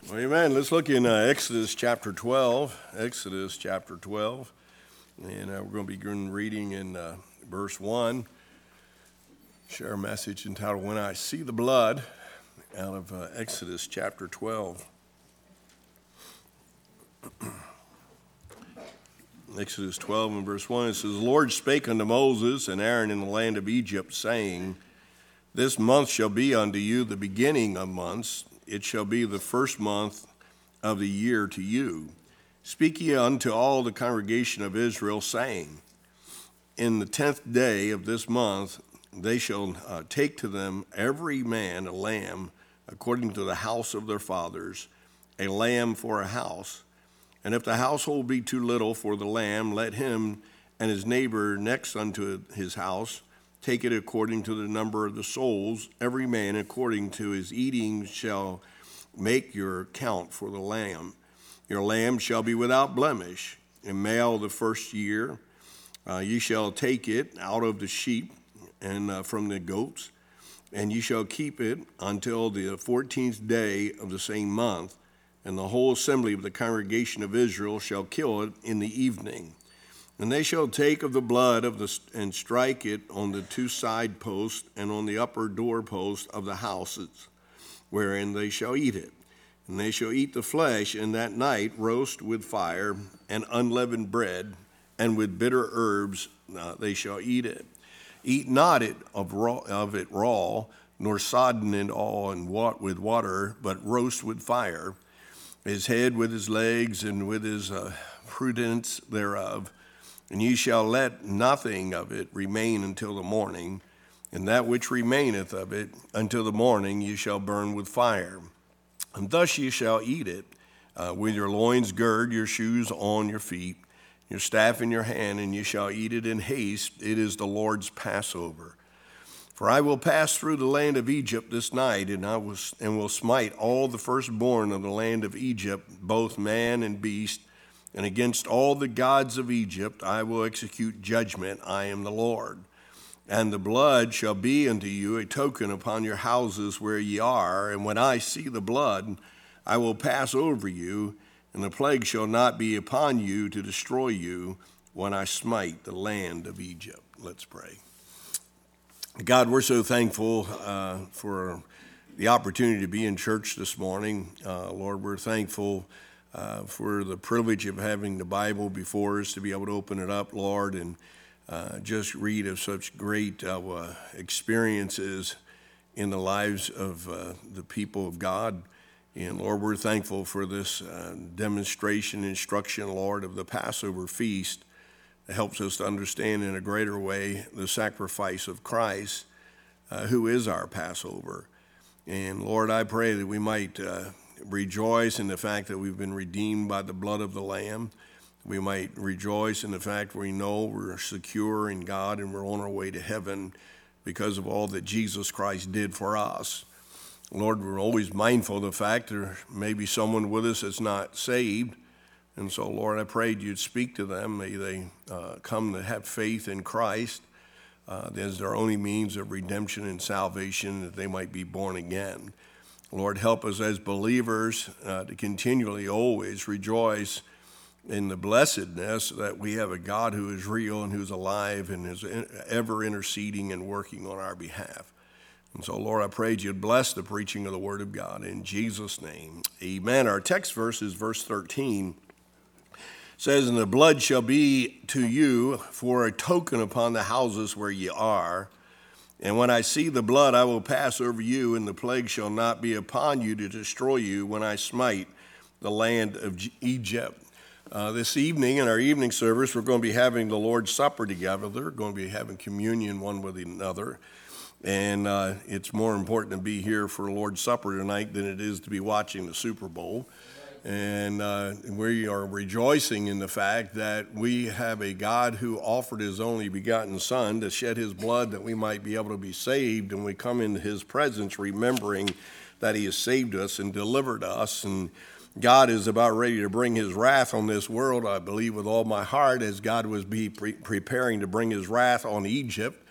Amen. Let's look in Exodus chapter 12. Exodus chapter 12. And we're going to begin reading in verse 1. Share a message entitled, When I See the Blood, out of Exodus chapter 12. Exodus 12 and verse 1, it says, The Lord spake unto Moses and Aaron in the land of Egypt, saying, This month shall be unto you the beginning of months. It shall be the first month of the year to you. Speak ye unto all the congregation of Israel, saying, In the 10th day of this month they shall take to them every man a lamb according to the house of their fathers, a lamb for a house. And if the household be too little for the lamb, let him and his neighbor next unto his house take it according to the number of the souls. Every man according to his eating shall make your count for the lamb. Your lamb shall be without blemish, a male the first year. Ye shall take it out of the sheep and from the goats, and ye shall keep it until the 14th day of the same month. And the whole assembly of the congregation of Israel shall kill it in the evening. And they shall take of the blood and strike it on the two side posts and on the upper door posts of the houses, wherein they shall eat it. And they shall eat the flesh, and that night roast with fire and unleavened bread, and with bitter herbs they shall eat it. Eat not it of it raw, nor sodden it all with water, but roast with fire, his head with his legs and with his prudence thereof. And ye shall let nothing of it remain until the morning, and that which remaineth of it until the morning ye shall burn with fire. And thus ye shall eat it, with your loins girt, your shoes on your feet, your staff in your hand, and ye shall eat it in haste. It is the Lord's Passover. For I will pass through the land of Egypt this night, and will smite all the firstborn of the land of Egypt, both man and beast, and against all the gods of Egypt I will execute judgment. I am the Lord. And the blood shall be unto you a token upon your houses where ye are. And when I see the blood, I will pass over you, and the plague shall not be upon you to destroy you when I smite the land of Egypt. Let's pray. God, we're so thankful for the opportunity to be in church this morning. Lord, we're thankful for the privilege of having the Bible before us, to be able to open it up, Lord, and just read of such great experiences in the lives of the people of God. And Lord, we're thankful for this demonstration, instruction, Lord, of the Passover feast. It helps us to understand in a greater way the sacrifice of Christ, who is our Passover. And Lord, I pray that we might rejoice in the fact that we've been redeemed by the blood of the Lamb. We might rejoice in the fact we know we're secure in God and we're on our way to heaven because of all that Jesus Christ did for us. Lord, we're always mindful of the fact there may be someone with us that's not saved. And so, Lord, I prayed you'd speak to them. May they come to have faith in Christ as their only means of redemption and salvation, that they might be born again. Lord, help us as believers to continually always rejoice in the blessedness that we have a God who is real and who's alive and is ever interceding and working on our behalf. And so, Lord, I prayed you'd bless the preaching of the Word of God. In Jesus' name, amen. Our text verse is verse 13. It says, And the blood shall be to you for a token upon the houses where ye are. And when I see the blood, I will pass over you, and the plague shall not be upon you to destroy you when I smite the land of Egypt. This evening, in our evening service, we're going to be having the Lord's Supper together. We're going to be having communion one with another. And it's more important to be here for the Lord's Supper tonight than it is to be watching the Super Bowl. And we are rejoicing in the fact that we have a God who offered his only begotten Son to shed his blood that we might be able to be saved. And we come into his presence remembering that he has saved us and delivered us. And God is about ready to bring his wrath on this world, I believe with all my heart, as God was preparing to bring his wrath on Egypt.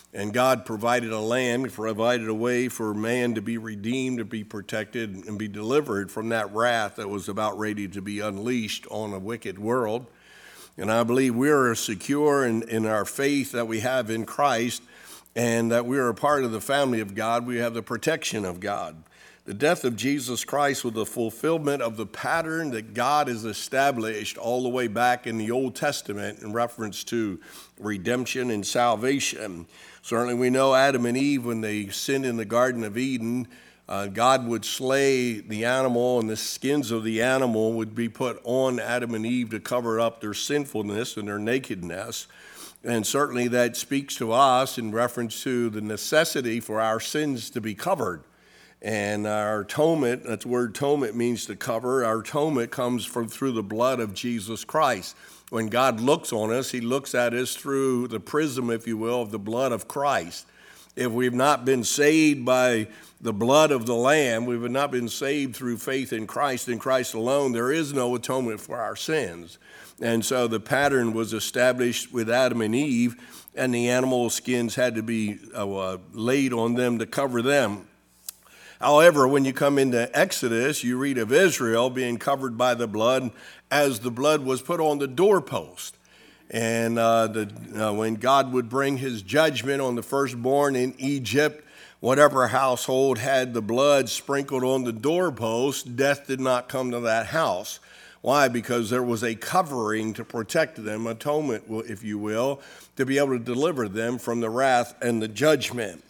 And God provided a land, provided a way for man to be redeemed, to be protected, and be delivered from that wrath that was about ready to be unleashed on a wicked world. And I believe we are secure in our faith that we have in Christ, and that we are a part of the family of God. We have the protection of God. The death of Jesus Christ was the fulfillment of the pattern that God has established all the way back in the Old Testament in reference to redemption and salvation. Certainly we know Adam and Eve, when they sinned in the Garden of Eden, God would slay the animal, and the skins of the animal would be put on Adam and Eve to cover up their sinfulness and their nakedness. And certainly that speaks to us in reference to the necessity for our sins to be covered. And our atonement, that's the word atonement means to cover. Our atonement comes through the blood of Jesus Christ. When God looks on us, he looks at us through the prism, if you will, of the blood of Christ. If we've not been saved by the blood of the Lamb, we have not been saved through faith in Christ alone, there is no atonement for our sins. And so the pattern was established with Adam and Eve, and the animal skins had to be laid on them to cover them. However, when you come into Exodus, you read of Israel being covered by the blood as the blood was put on the doorpost. And when God would bring his judgment on the firstborn in Egypt, whatever household had the blood sprinkled on the doorpost, death did not come to that house. Why? Because there was a covering to protect them, atonement, if you will, to be able to deliver them from the wrath and the judgment.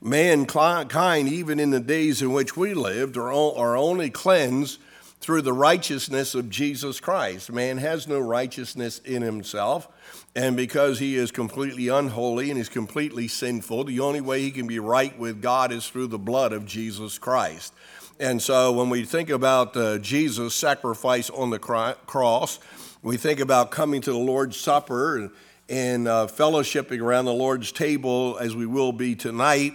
Mankind, even in the days in which we lived, are only cleansed through the righteousness of Jesus Christ. Man has no righteousness in himself, and because he is completely unholy and is completely sinful, the only way he can be right with God is through the blood of Jesus Christ. And so when we think about Jesus' sacrifice on the cross, we think about coming to the Lord's Supper and fellowshipping around the Lord's table as we will be tonight.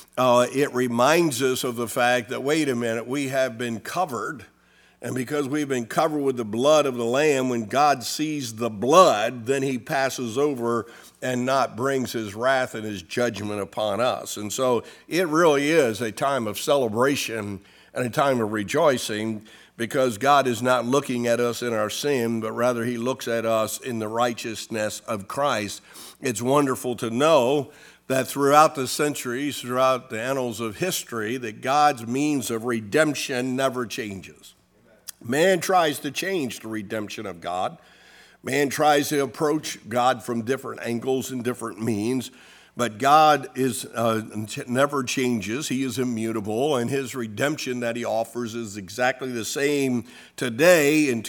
It reminds us of the fact that, wait a minute, we have been covered. And because we've been covered with the blood of the Lamb, when God sees the blood, then he passes over and not brings his wrath and his judgment upon us. And so it really is a time of celebration and a time of rejoicing, because God is not looking at us in our sin, but rather he looks at us in the righteousness of Christ. It's wonderful to know that throughout the centuries, throughout the annals of history, that God's means of redemption never changes. Man tries to change the redemption of God. Man tries to approach God from different angles and different means, but God is never changes. He is immutable, and his redemption that he offers is exactly the same today in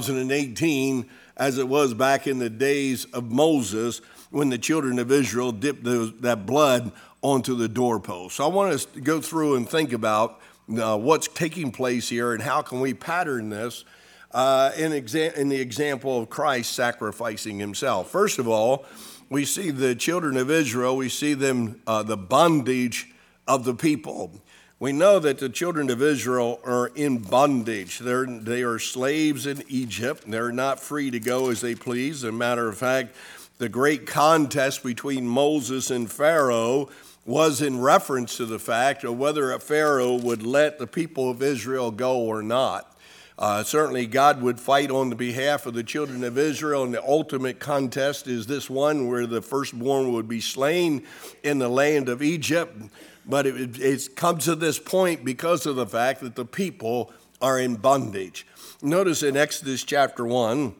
2018 as it was back in the days of Moses, when the children of Israel dipped that blood onto the doorpost. So I want us to go through and think about what's taking place here and how can we pattern this in the example of Christ sacrificing himself. First of all, we see the children of Israel, we see them, the bondage of the people. We know that the children of Israel are in bondage. They are slaves in Egypt. They're not free to go as they please. As a matter of fact, the great contest between Moses and Pharaoh was in reference to the fact of whether Pharaoh would let the people of Israel go or not. Certainly God would fight on the behalf of the children of Israel, and the ultimate contest is this one where the firstborn would be slain in the land of Egypt. But it's come to this point because of the fact that the people are in bondage. Notice in Exodus chapter 1,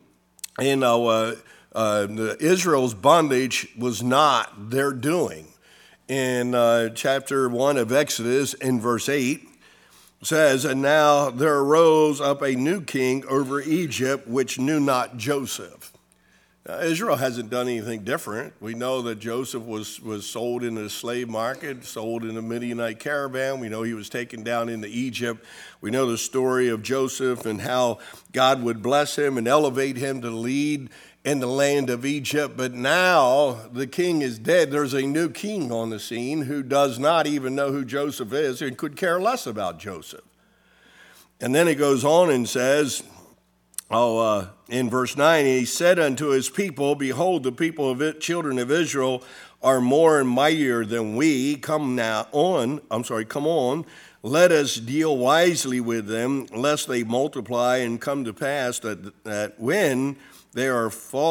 Israel's bondage was not their doing. In chapter 1 of Exodus, in verse 8, says, "And now there arose up a new king over Egypt, which knew not Joseph." Now, Israel hasn't done anything different. We know that Joseph was sold in the slave market, sold in a Midianite caravan. We know he was taken down into Egypt. We know the story of Joseph and how God would bless him and elevate him to lead in the land of Egypt. But now the king is dead. There's a new king on the scene who does not even know who Joseph is and could care less about Joseph. And then it goes on and says, in verse 9, he said unto his people, "Behold, the people of children of Israel are more and mightier than we. Come on, let us deal wisely with them, lest they multiply and come to pass that when there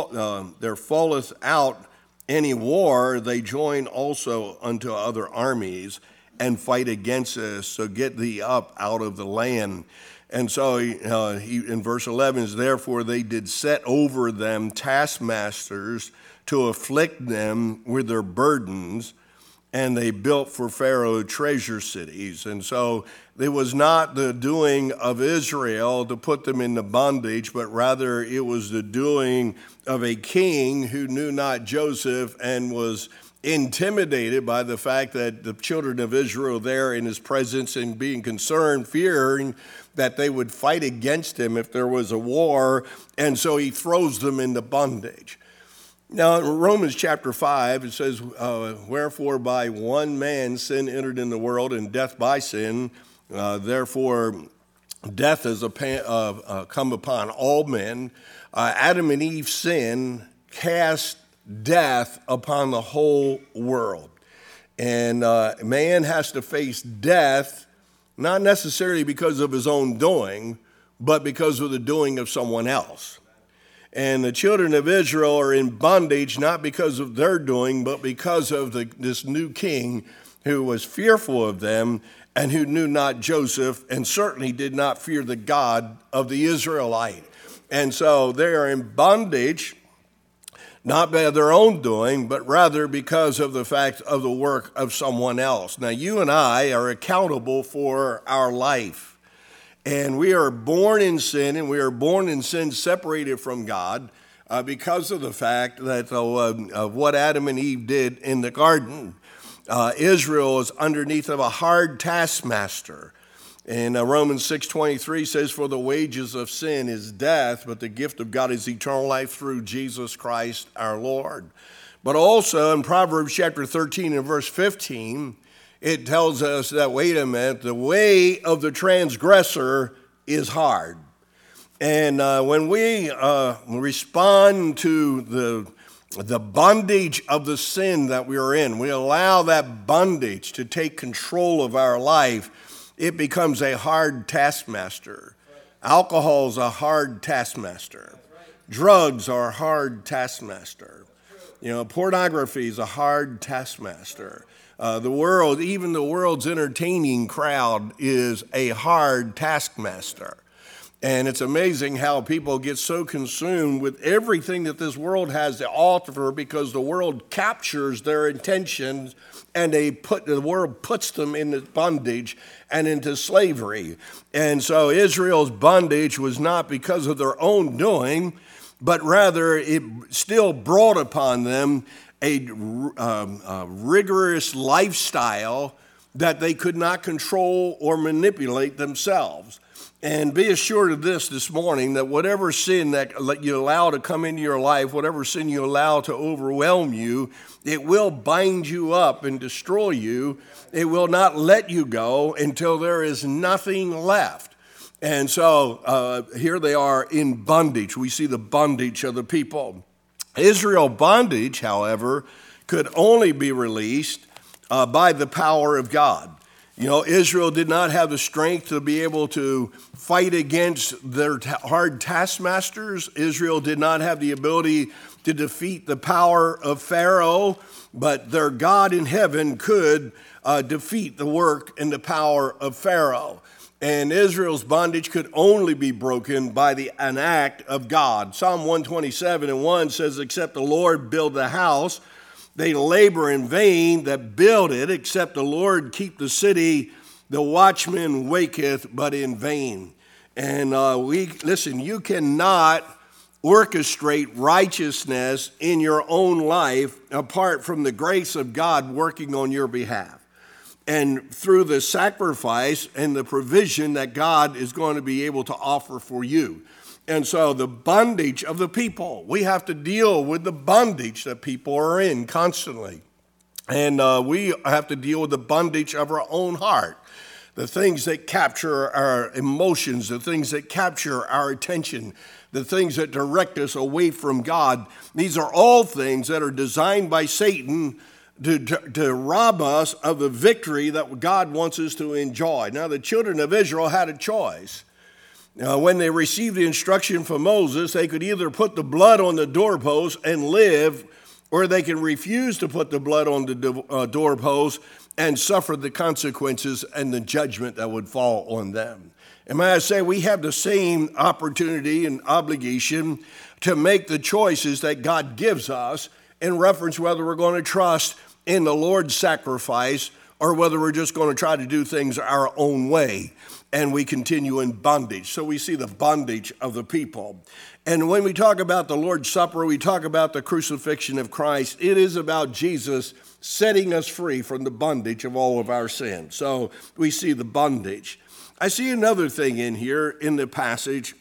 falleth out any war, they join also unto other armies and fight against us. So get thee up out of the land. And so he in verse 11 is, therefore they did set over them taskmasters to afflict them with their burdens, and they built for Pharaoh treasure cities. And so it was not the doing of Israel to put them into bondage, but rather it was the doing of a king who knew not Joseph and was intimidated by the fact that the children of Israel there in his presence, and being concerned, fearing that they would fight against him if there was a war, and so he throws them into bondage. Now, in Romans chapter 5, it says, wherefore by one man sin entered in the world, and death by sin. Therefore death has come upon all men. Adam and Eve's sin cast death upon the whole world. And man has to face death, not necessarily because of his own doing, but because of the doing of someone else. And the children of Israel are in bondage, not because of their doing, but because of this new king who was fearful of them and who knew not Joseph, and certainly did not fear the God of the Israelite. And so they are in bondage, not by their own doing, but rather because of the fact of the work of someone else. Now, you and I are accountable for our life. And we are born in sin, and we are born in sin separated from God because of the fact that of what Adam and Eve did in the garden. Israel is underneath of a hard taskmaster. And Romans 6:23 says, for the wages of sin is death, but the gift of God is eternal life through Jesus Christ our Lord. But also in Proverbs chapter 13 and verse 15, it tells us that, wait a minute, the way of the transgressor is hard. And when we respond to the bondage of the sin that we are in, we allow that bondage to take control of our life, it becomes a hard taskmaster. Alcohol is a hard taskmaster. Drugs are a hard taskmaster. Pornography is a hard taskmaster. The world, even the world's entertaining crowd, is a hard taskmaster. And it's amazing how people get so consumed with everything that this world has to offer because the world captures their intentions, and the world puts them into bondage and into slavery. And so Israel's bondage was not because of their own doing, but rather it still brought upon them a rigorous lifestyle that they could not control or manipulate themselves. And be assured of this morning, that whatever sin that you allow to come into your life, whatever sin you allow to overwhelm you, it will bind you up and destroy you. It will not let you go until there is nothing left. And so here they are in bondage. We see the bondage of the people. Israel bondage, however, could only be released by the power of God. Israel did not have the strength to be able to fight against their hard taskmasters. Israel did not have the ability to defeat the power of Pharaoh, but their God in heaven could defeat the work and the power of Pharaoh. And Israel's bondage could only be broken by an act of God. Psalm 127:1 says, except the Lord build the house, they labor in vain that build it. Except the Lord keep the city, the watchman waketh but in vain. And you cannot orchestrate righteousness in your own life apart from the grace of God working on your behalf. And through the sacrifice and the provision that God is going to be able to offer for you. And so the bondage of the people, we have to deal with the bondage that people are in constantly. And we have to deal with the bondage of our own heart, the things that capture our emotions, the things that capture our attention, the things that direct us away from God. These are all things that are designed by Satan to rob us of the victory that God wants us to enjoy. Now, the children of Israel had a choice. When they received the instruction from Moses, they could either put the blood on the doorpost and live, or they can refuse to put the blood on the doorpost and suffer the consequences and the judgment that would fall on them. And may I say, we have the same opportunity and obligation to make the choices that God gives us in reference whether we're going to trust in the Lord's sacrifice or whether we're just going to try to do things our own way and we continue in bondage. So we see the bondage of the people. And when we talk about the Lord's Supper, we talk about the crucifixion of Christ. It is about Jesus setting us free from the bondage of all of our sins. So we see the bondage. I see another thing in here in the passage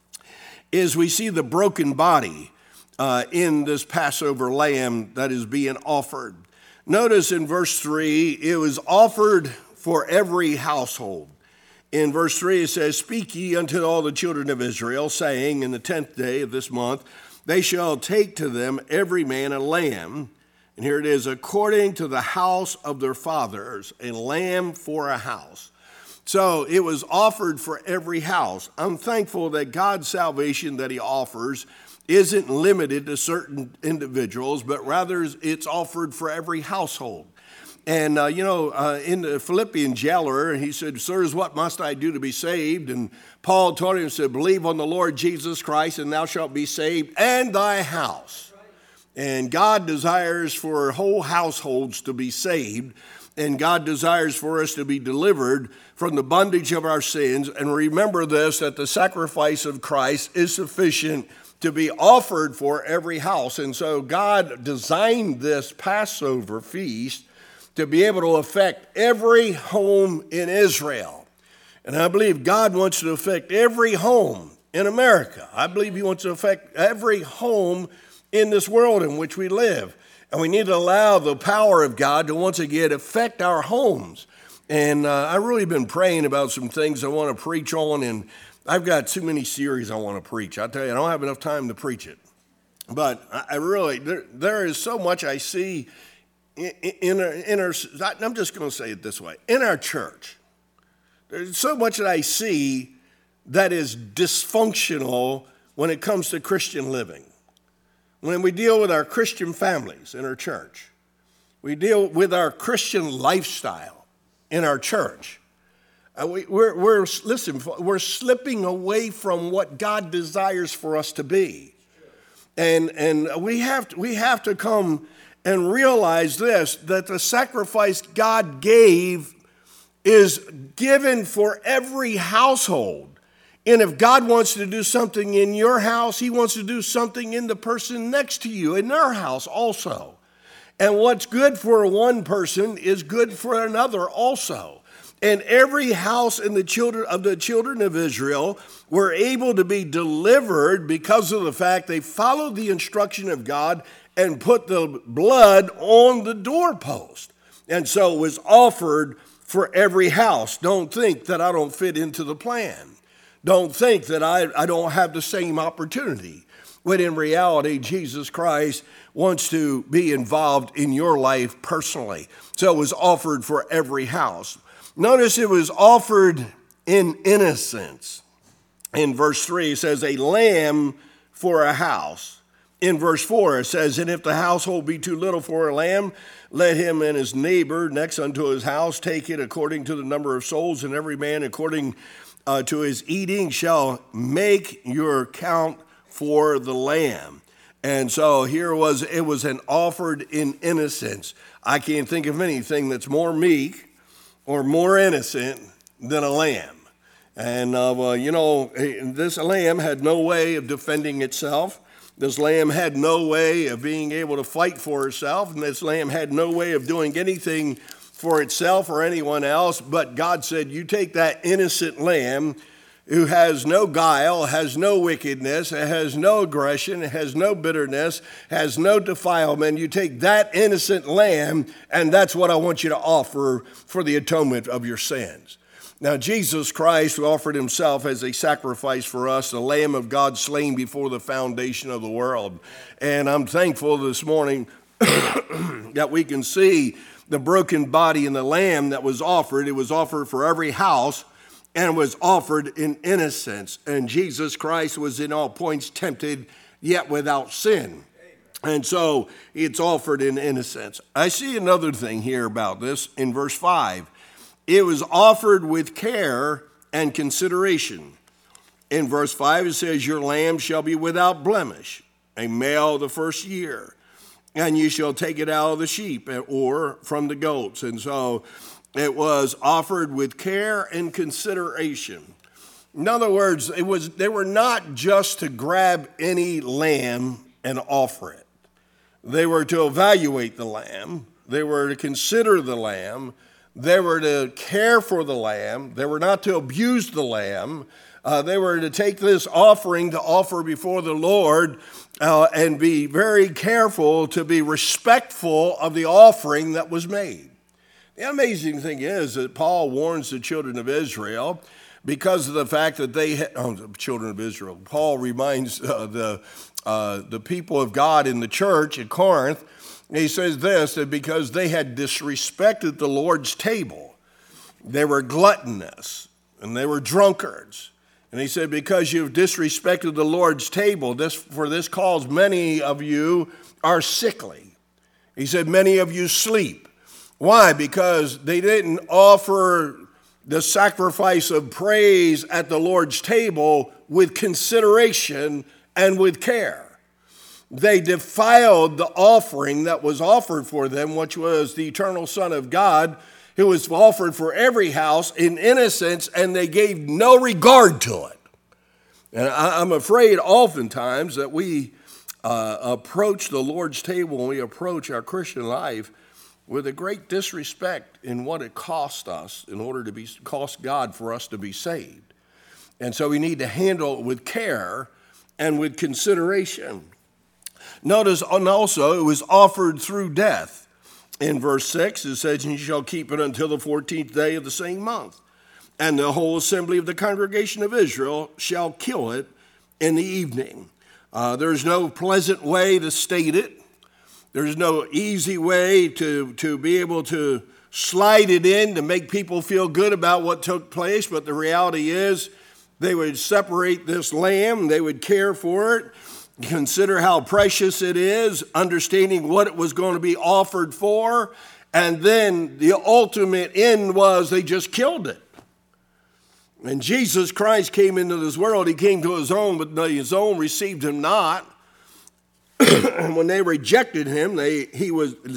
is we see the broken body in this Passover lamb that is being offered. Notice in verse 3, it was offered for every household. In verse 3, it says, "Speak ye unto all the children of Israel, saying, in the 10th day of this month, they shall take to them every man a lamb." And here it is, "according to the house of their fathers, a lamb for a house." So it was offered for every house. I'm thankful that God's salvation that he offers isn't limited to certain individuals, but rather it's offered for every household. And, in the Philippian jailer, he said, "Sirs, what must I do to be saved?" And Paul told him, said, "Believe on the Lord Jesus Christ, and thou shalt be saved, and thy house." And God desires for whole households to be saved, and God desires for us to be delivered from the bondage of our sins. And remember this, that the sacrifice of Christ is sufficient to be offered for every house. And so God designed this Passover feast to be able to affect every home in Israel. And I believe God wants to affect every home in America. I believe he wants to affect every home in this world in which we live. And we need to allow the power of God to once again affect our homes. And I've really been praying about some things I want to preach on, and I've got too many series I want to preach. I tell you, I don't have enough time to preach it. But I really, there is so much I see in our, I'm just going to say it this way, in our church. There's so much that I see that is dysfunctional when it comes to Christian living. When we deal with our Christian families in our church, we deal with our Christian lifestyle in our church. We're slipping away from what God desires for us to be. And we have to come and realize this, that the sacrifice God gave is given for every household. And if God wants to do something in your house, he wants to do something in the person next to you, in their house also. And what's good for one person is good for another also. And every house in the children of Israel were able to be delivered because of the fact they followed the instruction of God and put the blood on the doorpost. And so it was offered for every house. Don't think that I don't fit into the plan. Don't think that I don't have the same opportunity. When in reality, Jesus Christ wants to be involved in your life personally. So it was offered for every house. Notice it was offered in innocence. In verse 3, it says, "a lamb for a house." In verse 4, it says, "And if the household be too little for a lamb, let him and his neighbor next unto his house take it according to the number of souls, and every man according to his eating shall make your count for the lamb." And so here it was an offered in innocence. I can't think of anything that's more meek or more innocent than a lamb. And, this lamb had no way of defending itself. This lamb had no way of being able to fight for itself. And this lamb had no way of doing anything for itself or anyone else. But God said, you take that innocent lamb who has no guile, has no wickedness, has no aggression, has no bitterness, has no defilement. You take that innocent lamb, and that's what I want you to offer for the atonement of your sins. Now, Jesus Christ offered himself as a sacrifice for us, the Lamb of God slain before the foundation of the world. And I'm thankful this morning that we can see the broken body and the lamb that was offered. It was offered for every house and was offered in innocence. And Jesus Christ was in all points tempted, yet without sin. And so it's offered in innocence. I see another thing here about this in verse 5. It was offered with care and consideration. In verse 5 it says, your lamb shall be without blemish, a male the first year, and you shall take it out of the sheep or from the goats. And so it was offered with care and consideration. In other words, they were not just to grab any lamb and offer it. They were to evaluate the lamb. They were to consider the lamb. They were to care for the lamb. They were not to abuse the lamb. They were to take this offering to offer before the Lord and be very careful to be respectful of the offering that was made. The amazing thing is that Paul warns the children of Israel because of the fact that they had, the children of Israel. Paul reminds the people of God in the church at Corinth. He says this, that because they had disrespected the Lord's table, they were gluttonous and they were drunkards. And he said, because you've disrespected the Lord's table, for this cause many of you are sickly. He said, many of you sleep. Why? Because they didn't offer the sacrifice of praise at the Lord's table with consideration and with care. They defiled the offering that was offered for them, which was the eternal Son of God, who was offered for every house in innocence, and they gave no regard to it. And I'm afraid oftentimes that we approach the Lord's table and we approach our Christian life with a great disrespect in what it cost us in order to cost God for us to be saved. And so we need to handle it with care and with consideration. Notice, and also, it was offered through death. In verse 6, it says, you shall keep it until the 14th day of the same month. And the whole assembly of the congregation of Israel shall kill it in the evening. There's no pleasant way to state it. There's no easy way to be able to slide it in to make people feel good about what took place. But the reality is they would separate this lamb. They would care for it. Consider how precious it is, understanding what it was going to be offered for, and then the ultimate end was they just killed it. And Jesus Christ came into this world. He came to his own, but his own received him not. And when they rejected him, he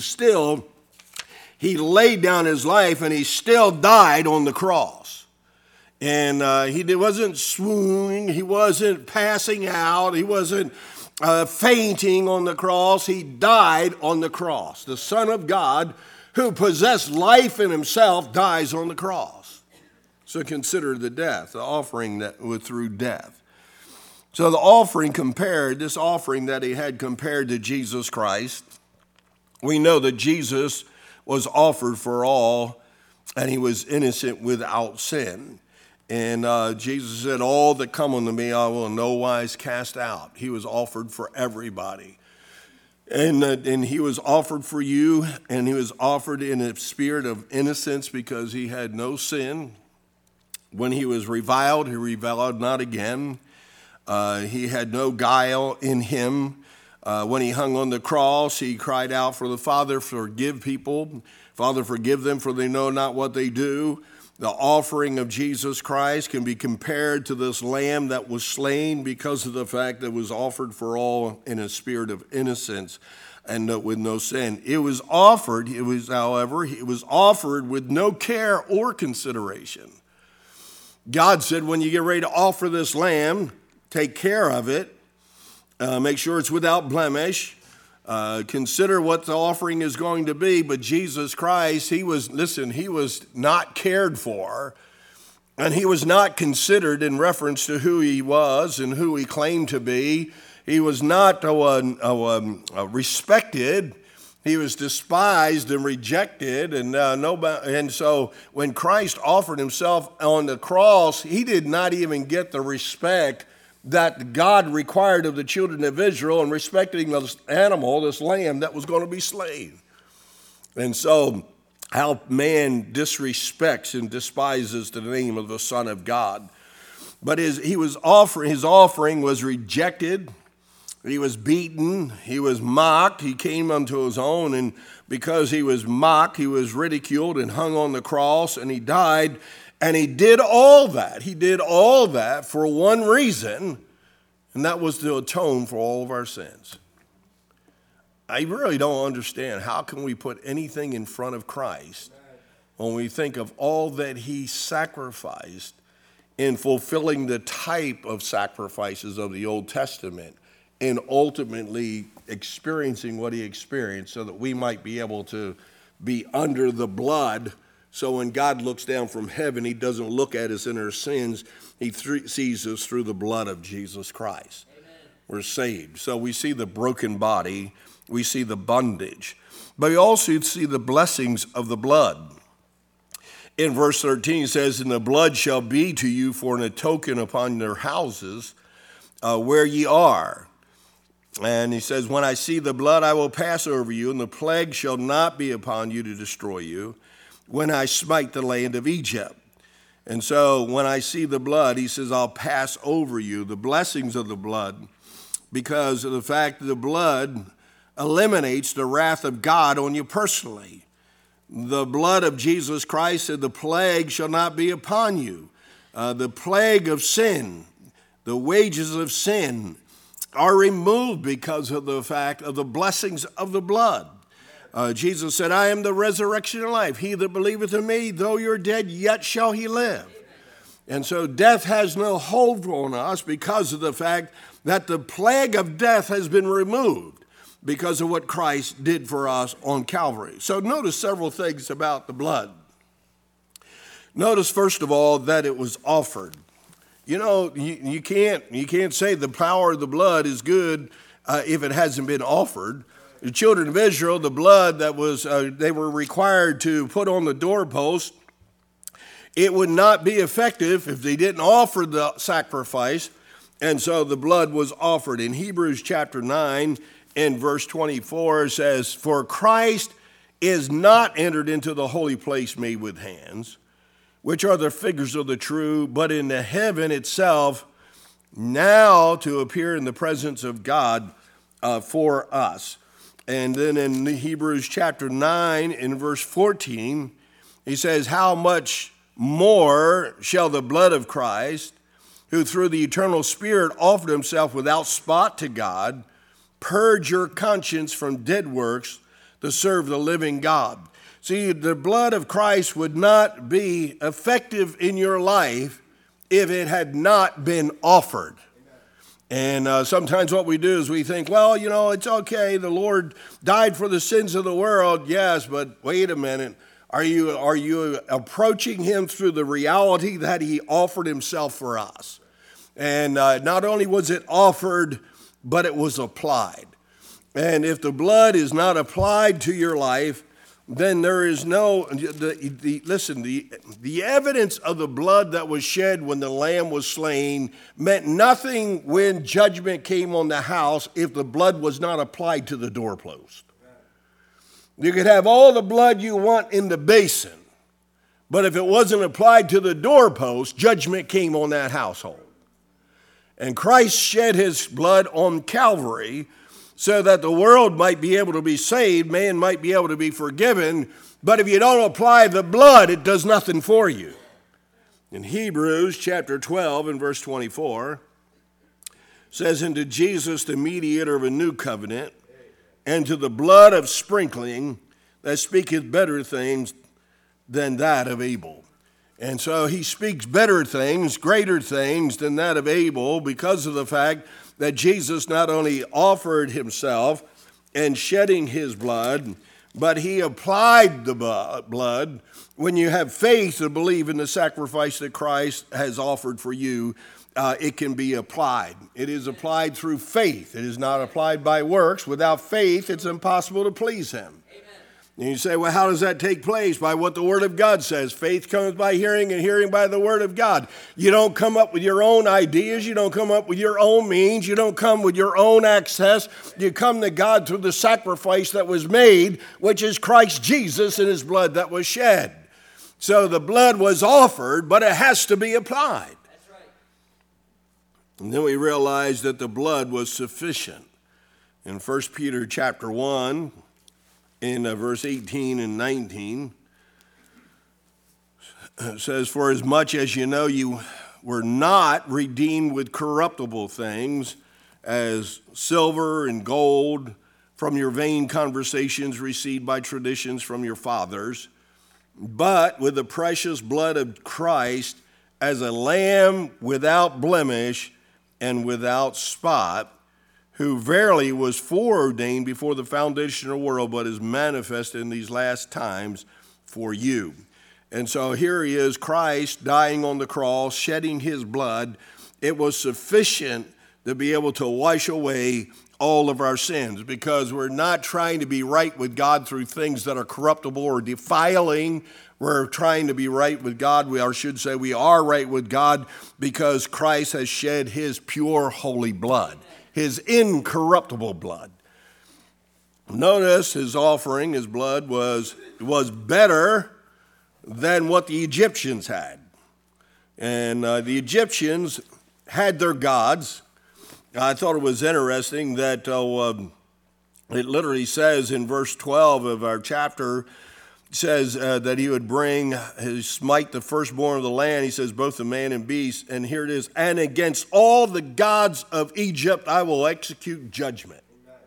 laid down his life, and he still died on the cross. And he wasn't swooning, he wasn't passing out, he wasn't fainting on the cross. He died on the cross. The Son of God, who possessed life in himself, dies on the cross. So consider the death, the offering that was through death. So the offering this offering that he had compared to Jesus Christ, we know that Jesus was offered for all, and he was innocent without sin. And Jesus said, all that come unto me I will in no wise cast out. He was offered for everybody. And he was offered for you, and he was offered in a spirit of innocence because he had no sin. When he was reviled, he reviled not again. He had no guile in him. When he hung on the cross, he cried out for the Father, forgive people. Father, forgive them, for they know not what they do. The offering of Jesus Christ can be compared to this lamb that was slain because of the fact that it was offered for all in a spirit of innocence and with no sin. It was offered, however, with no care or consideration. God said, when you get ready to offer this lamb, take care of it, make sure it's without blemish, consider what the offering is going to be. But Jesus Christ, he was not cared for, and he was not considered in reference to who he was and who he claimed to be. He was not respected. He was despised and rejected, and so when Christ offered himself on the cross, he did not even get the respect that God required of the children of Israel in respecting this animal, this lamb that was going to be slain. And so how man disrespects and despises the name of the Son of God. But his offering was rejected. He was beaten. He was mocked. He came unto his own, and because he was mocked, he was ridiculed and hung on the cross, and he died. And he did all that. He did all that for one reason, and that was to atone for all of our sins. I really don't understand. How can we put anything in front of Christ when we think of all that he sacrificed in fulfilling the type of sacrifices of the Old Testament and ultimately experiencing what he experienced so that we might be able to be under the blood. So when God looks down from heaven, he doesn't look at us in our sins. He sees us through the blood of Jesus Christ. Amen. We're saved. So we see the broken body. We see the bondage. But we also see the blessings of the blood. In verse 13 it says, "And the blood shall be to you for a token upon their houses where ye are." And he says, "When I see the blood, I will pass over you, and the plague shall not be upon you to destroy you, when I smite the land of Egypt." And so when I see the blood, he says, I'll pass over you, the blessings of the blood, because of the fact that the blood eliminates the wrath of God on you personally. The blood of Jesus Christ said, the plague shall not be upon you. The plague of sin, the wages of sin, are removed because of the fact of the blessings of the blood. Jesus said, I am the resurrection and life. He that believeth in me, though you're dead, yet shall he live. And so death has no hold on us because of the fact that the plague of death has been removed because of what Christ did for us on Calvary. So notice several things about the blood. Notice, first of all, that it was offered. You know, you can't say the power of the blood is good if it hasn't been offered. The children of Israel, the blood that was they were required to put on the doorpost, it would not be effective if they didn't offer the sacrifice. And so the blood was offered. In Hebrews chapter 9 and verse 24 it says, "For Christ is not entered into the holy place made with hands, which are the figures of the true, but in the heaven itself, now to appear in the presence of God for us." And then in Hebrews chapter 9 in verse 14, he says, "How much more shall the blood of Christ, who through the eternal Spirit offered himself without spot to God, purge your conscience from dead works to serve the living God." See, the blood of Christ would not be effective in your life if it had not been offered. And sometimes what we do is we think, well, you know, it's okay. The Lord died for the sins of the world. Yes, but wait a minute. Are you approaching him through the reality that he offered himself for us? And not only was it offered, but it was applied. And if the blood is not applied to your life, then there is no, the evidence of the blood that was shed when the lamb was slain meant nothing when judgment came on the house if the blood was not applied to the doorpost. You could have all the blood you want in the basin, but if it wasn't applied to the doorpost, judgment came on that household. And Christ shed his blood on Calvary so that the world might be able to be saved, man might be able to be forgiven, but if you don't apply the blood, it does nothing for you. In Hebrews chapter 12 and verse 24, says, "And to Jesus, the mediator of a new covenant, and to the blood of sprinkling that speaketh better things than that of Abel." And so he speaks better things, greater things than that of Abel because of the fact that Jesus not only offered himself and shedding his blood, but he applied the blood. When you have faith to believe in the sacrifice that Christ has offered for you, it can be applied. It is applied through faith. It is not applied by works. Without faith, it's impossible to please him. Amen. And you say, well, how does that take place? By what the Word of God says. Faith comes by hearing, and hearing by the Word of God. You don't come up with your own ideas. You don't come up with your own means. You don't come with your own access. You come to God through the sacrifice that was made, which is Christ Jesus and his blood that was shed. So the blood was offered, but it has to be applied. That's right. And then we realized that the blood was sufficient. In 1 Peter chapter 1, in verse 18 and 19, it says, for as much as you know you were not redeemed with corruptible things, as silver and gold, from your vain conversations received by traditions from your fathers, but with the precious blood of Christ, as a lamb without blemish and without spot, who verily was foreordained before the foundation of the world, but is manifested in these last times for you. And so here he is, Christ dying on the cross, shedding his blood. It was sufficient to be able to wash away all of our sins, because we're not trying to be right with God through things that are corruptible or defiling. We're trying to be right with God. We are right with God because Christ has shed his pure, holy blood, his incorruptible blood. Notice his offering, his blood was better than what the Egyptians had. And the Egyptians had their gods. I thought it was interesting that it literally says in verse 12 of our chapter, says that he would smite the firstborn of the land. He says both the man and beast. And here it is, and against all the gods of Egypt I will execute judgment.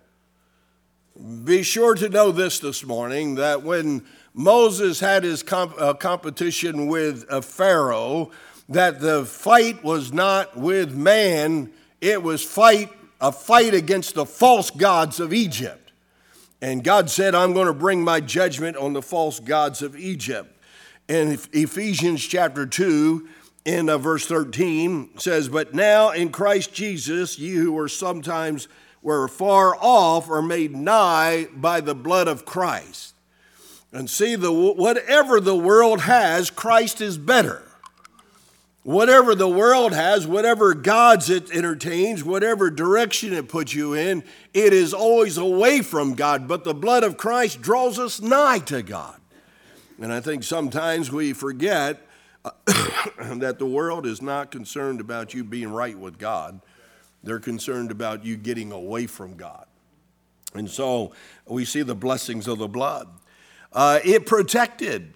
Be sure to know this morning, that when Moses had his competition with Pharaoh, that the fight was not with man, it was a fight against the false gods of Egypt. And God said, I'm going to bring my judgment on the false gods of Egypt. And Ephesians chapter 2 in verse 13 says, but now in Christ Jesus, ye who were sometimes were far off are made nigh by the blood of Christ. And see, whatever the world has, Christ is better. Whatever the world has, whatever gods it entertains, whatever direction it puts you in, it is always away from God. But the blood of Christ draws us nigh to God. And I think sometimes we forget that the world is not concerned about you being right with God. They're concerned about you getting away from God. And so we see the blessings of the blood. It protected.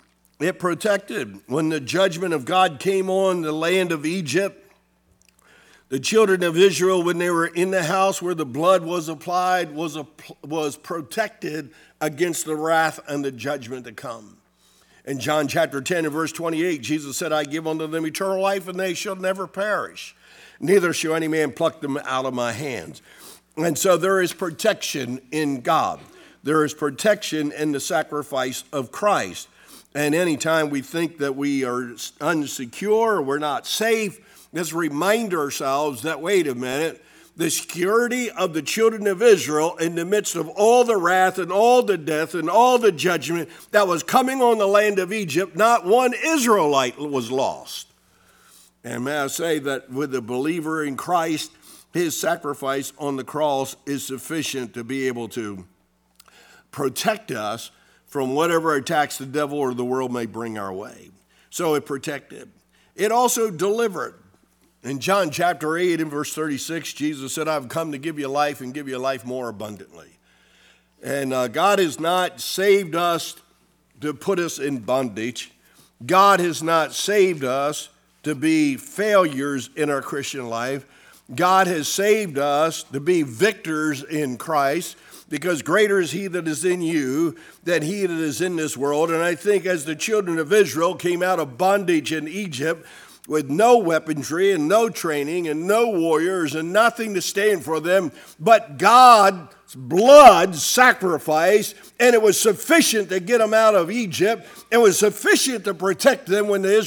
When the judgment of God came on the land of Egypt, the children of Israel, when they were in the house where the blood was applied, was protected against the wrath and the judgment to come. In John chapter 10 and verse 28, Jesus said, I give unto them eternal life, and they shall never perish. Neither shall any man pluck them out of my hands. And so there is protection in God. There is protection in the sacrifice of Christ. And anytime we think that we are unsecure or we're not safe, let's remind ourselves that, wait a minute, the security of the children of Israel in the midst of all the wrath and all the death and all the judgment that was coming on the land of Egypt, not one Israelite was lost. And may I say that with the believer in Christ, his sacrifice on the cross is sufficient to be able to protect us from whatever attacks the devil or the world may bring our way. So it protected. It also delivered. In John chapter 8 and verse 36, Jesus said, I've come to give you life and give you life more abundantly. And God has not saved us to put us in bondage. God has not saved us to be failures in our Christian life. God has saved us to be victors in Christ, because greater is he that is in you than he that is in this world. And I think as the children of Israel came out of bondage in Egypt with no weaponry and no training and no warriors and nothing to stand for them, but God's blood sacrifice, and it was sufficient to get them out of Egypt. It was sufficient to protect them when the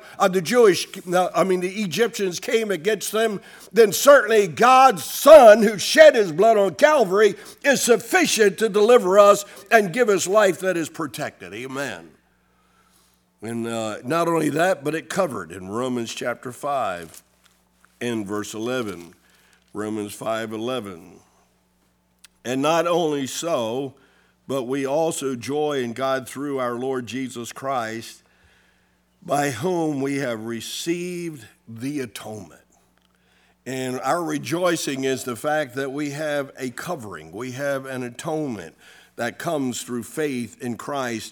Egyptians came against them. Then certainly God's Son, who shed his blood on Calvary, is sufficient to deliver us and give us life that is protected. Amen. And not only that, but it covered in Romans chapter 5 and verse 11. Romans 5:11. And not only so, but we also joy in God through our Lord Jesus Christ, by whom we have received the atonement. And our rejoicing is the fact that we have a covering. We have an atonement that comes through faith in Christ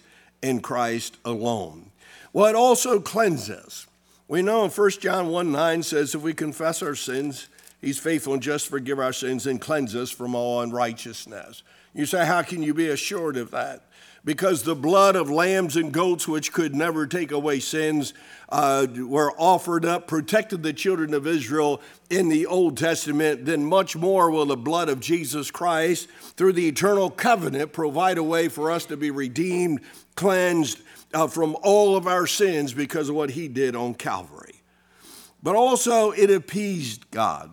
alone. Well, it also cleanses. We know in 1 John 1:9 says, if we confess our sins, he's faithful and just to forgive our sins and cleanse us from all unrighteousness. You say, how can you be assured of that? Because the blood of lambs and goats, which could never take away sins, were offered up, protected the children of Israel in the Old Testament. Then much more will the blood of Jesus Christ, through the eternal covenant, provide a way for us to be redeemed, cleansed from all of our sins because of what he did on Calvary. But also it appeased God.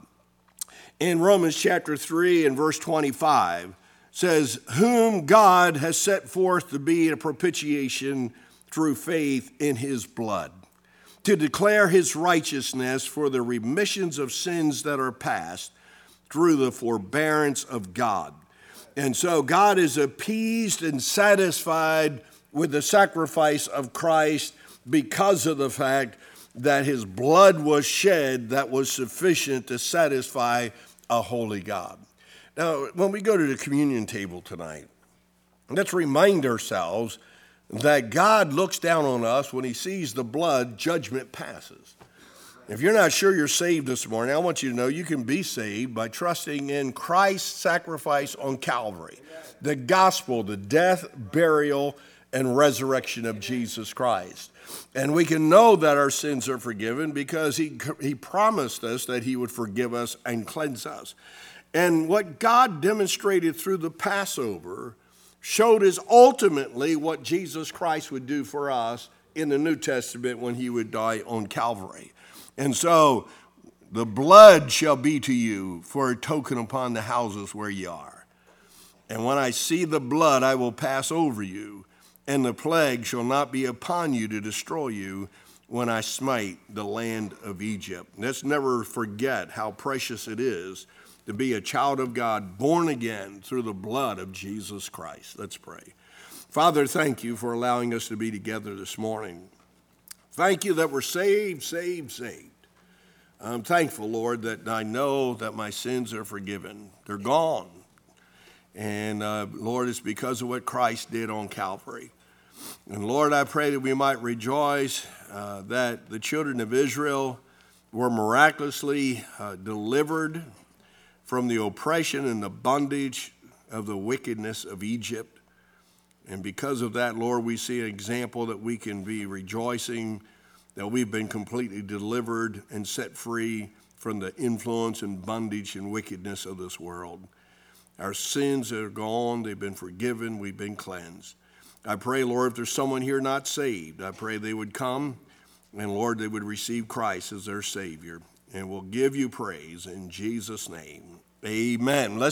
In Romans chapter 3 and verse 25 says, whom God has set forth to be a propitiation through faith in his blood, to declare his righteousness for the remissions of sins that are past through the forbearance of God. And so God is appeased and satisfied with the sacrifice of Christ because of the fact that his blood was shed that was sufficient to satisfy a holy God. Now, when we go to the communion table tonight, let's remind ourselves that God looks down on us when he sees the blood, judgment passes. If you're not sure you're saved this morning, I want you to know you can be saved by trusting in Christ's sacrifice on Calvary, the gospel, the death, burial, and resurrection of Jesus Christ. And we can know that our sins are forgiven because he promised us that he would forgive us and cleanse us. And what God demonstrated through the Passover showed us ultimately what Jesus Christ would do for us in the New Testament when he would die on Calvary. And so the blood shall be to you for a token upon the houses where ye are. And when I see the blood, I will pass over you, and the plague shall not be upon you to destroy you when I smite the land of Egypt. Let's never forget how precious it is to be a child of God, born again through the blood of Jesus Christ. Let's pray. Father, thank you for allowing us to be together this morning. Thank you that we're saved. I'm thankful, Lord, that I know that my sins are forgiven. They're gone. And Lord, it's because of what Christ did on Calvary. And Lord, I pray that we might rejoice that the children of Israel were miraculously delivered from the oppression and the bondage of the wickedness of Egypt. And because of that, Lord, we see an example that we can be rejoicing that we've been completely delivered and set free from the influence and bondage and wickedness of this world. Our sins are gone, they've been forgiven, we've been cleansed. I pray, Lord, if there's someone here not saved, I pray they would come and, Lord, they would receive Christ as their Savior. And we'll give you praise in Jesus' name. Amen.